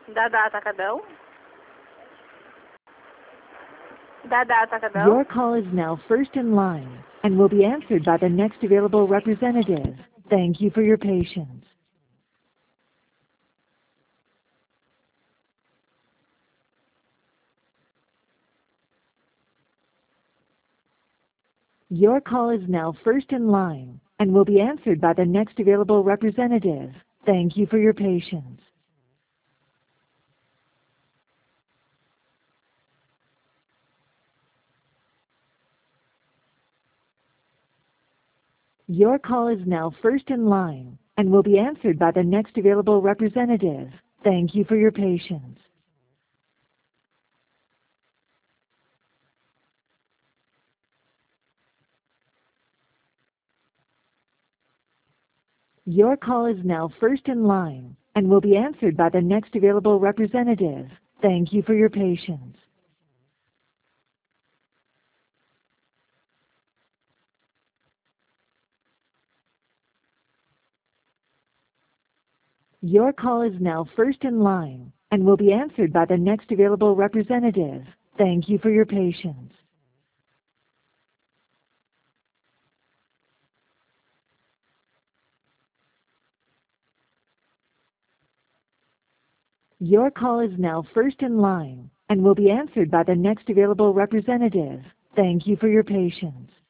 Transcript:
Dadata ka daw? Dadata ka daw? Your call is now first in line and will be answered by the next available representative. Thank you for your patience. Your call is now first in line and will be answered by the next available representative. Thank you for your patience. Your call is now first in line and will be answered by the next available representative. Thank you for your patience. Your call is now first in line and will be answered by the next available representative. Thank you for your patience. Your call is now first in line and will be answered by the next available representative. Thank you for your patience. Your call is now first in line and will be answered by the next available representative. Thank you for your patience.